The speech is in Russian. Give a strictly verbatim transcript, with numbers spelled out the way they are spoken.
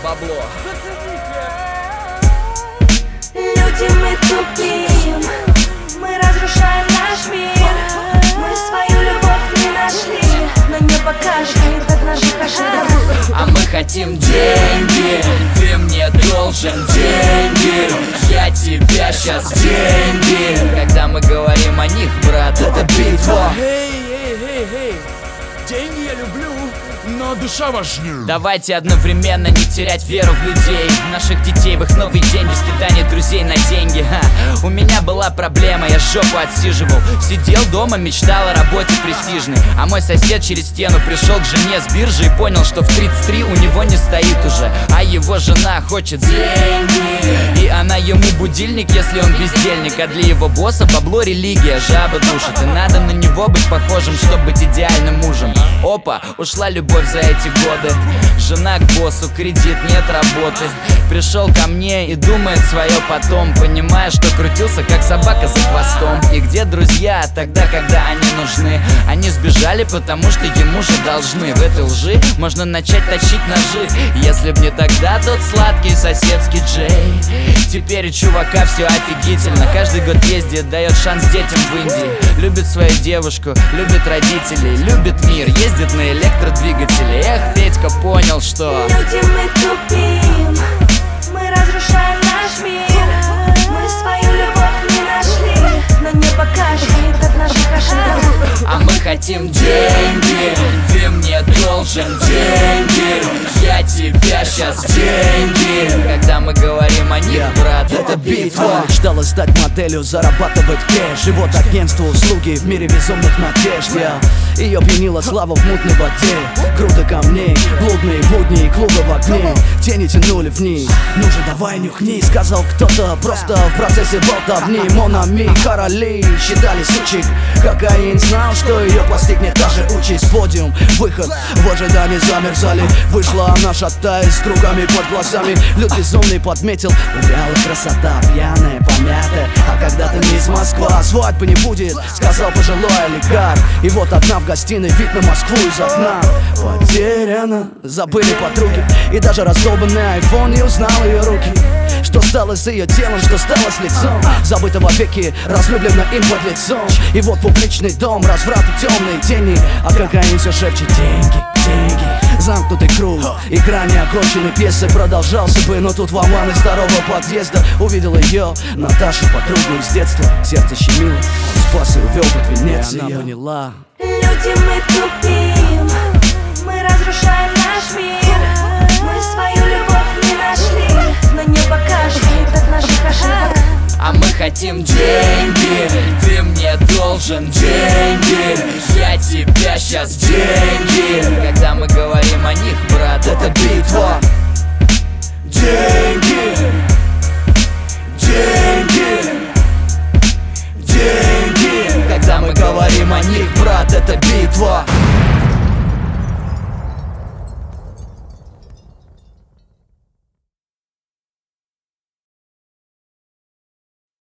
бабло. Люди, мы тупим, мы разрушаем наш мир. Мы свою любовь не нашли, но не покажем от наших ошибок. А мы хотим деньги, ты мне должен деньги. Я тебя щас деньги. Когда мы говорим о них, брат, это битва. Эй, эй, эй, эй, деньги я люблю, но душа важнее. Давайте одновременно не терять веру в людей, в наших детей, в их новый день, без кидания друзей на деньги. Ха. У меня была проблема, я жопу отсиживал, сидел дома, мечтал о работе престижной. А мой сосед через стену пришел к жене с биржи и понял, что в тридцать три у него не стоит уже, а его жена хочет деньги. И она ему будильник, если он бездельник. А для его босса бабло религия, жаба душит. И надо на него быть похожим, чтобы быть идеальным мужем. Опа, ушла любовь за эти годы. Жена к боссу, кредит, нет работы. Пришел ко мне и думает свое потом, понимая, что крутился как собака за хвостом. И где друзья тогда, когда они нужны? Они сбежали, потому что ему же должны. В этой лжи можно начать точить ножи. Если б не тогда тот сладкий соседский Джей. Теперь у чувака все офигительно. Каждый год ездит, дает шанс детям в Индии. Любит свою девушку, любит родителей, любит мир, ездит на электродвигателе. Эх, Петька понял, что Люди, мы тупим, мы разрушаем наш мир. Мы свою любовь не нашли, но не покажем от наших ошибок. а мы хотим деньги, ты мне должен деньги. Я тебя щас деньги. Когда мы говорим о них, брат, это битва. Мечтала стать моделью, зарабатывать кэш. И вот агентство услуги в мире безумных надежд. Я ее пьянила слава в мутной воде. Груда камней, блудные будни и клубы в огне. Тени тянули вниз, ну же давай нюхни. Сказал кто-то просто в процессе болтовни. Монами, короли считали сучек. Кокаин знал, что ее постигнет даже участь. Подиум, выход, в ожидании замерзали. Вышла она, шатаясь, с кругами под глазами. Люд безумный подметил, увяла красота, пьяная, помятая. А когда-то мисс Москва, свадьбы не будет, сказал пожилой олигарх. И вот одна в гостиной, вид на Москву из окна. Потеряна, забыли подруги. И даже раздолбанный айфон не узнал ее руки. Что стало с ее телом, что стало с лицом. Забыто вовеки, разлюблено им под лицом. И вот публичный дом, разврат и темные тени. А кокаин все шепчет деньги, деньги. Замкнутый круг, игра неоконченной пьесы продолжался бы. Но тут волван из второго подъезда увидел ее, Наташу, подругу из детства. Сердце щемило, он спас и увел под Венецию. Она поняла. Люди, мы тупим, мы разрушаем наш мир. Мы свою любовь не нашли, но не покажем от наших ошибок. А мы хотим деньги, ты мне должен деньги. Я тебя щас деньги. Когда мы говорим о них, брат, это битва.